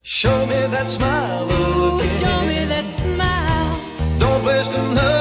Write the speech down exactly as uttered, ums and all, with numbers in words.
Show me that smile again. Show me that smile. Don't waste another